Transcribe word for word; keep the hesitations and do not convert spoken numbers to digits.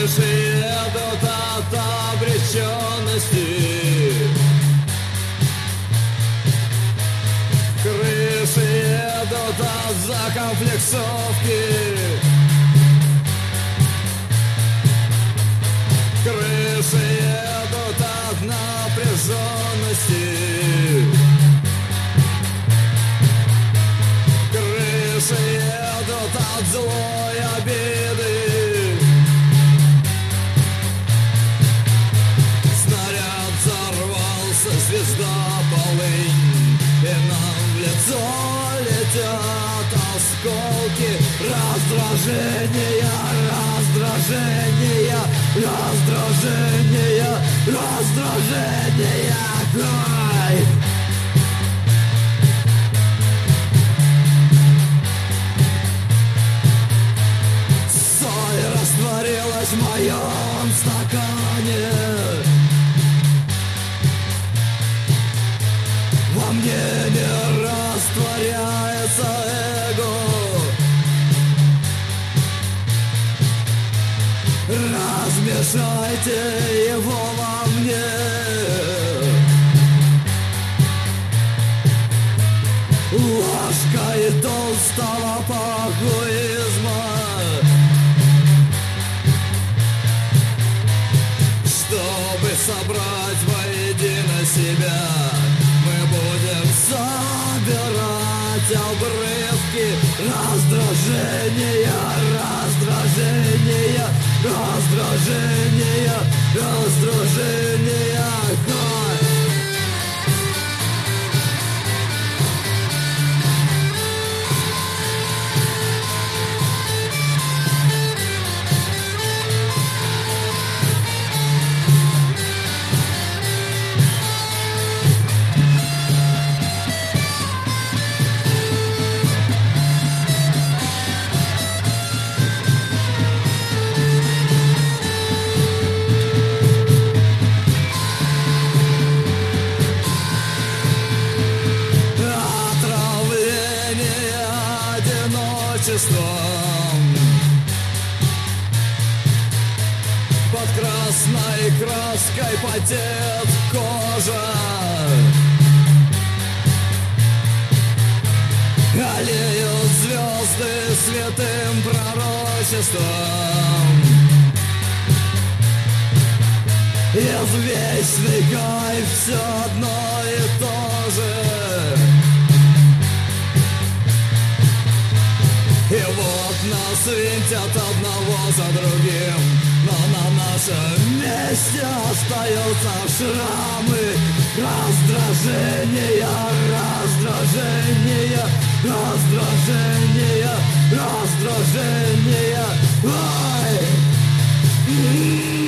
едут от обреченности. Крыши едут от закомплексовки. Крыши едут от напряженности. Крыши едут от злой обиды. Снаряд взорвался, звезда полынь, и нам в лицо летят осколки раздражения, раздражения, раздражения, раздражения. Ай! Соль растворилась в моем стакане. Во мне не растворяется эго. Размешайте его во мне. Ложкой толстого похуизма, чтобы собрать воедино себя. Мы будем собирать обрывки раздражения, раздражения, раздражения, раздражения. Под красной краской потеет кожа. Аллеют звезды святым пророчеством. Извечный кайф все одно и то же. И вот нас винтят одного за другим, но на нашем месте остаются шрамы раздражения, раздражения, раздражения, раздражения. Ай!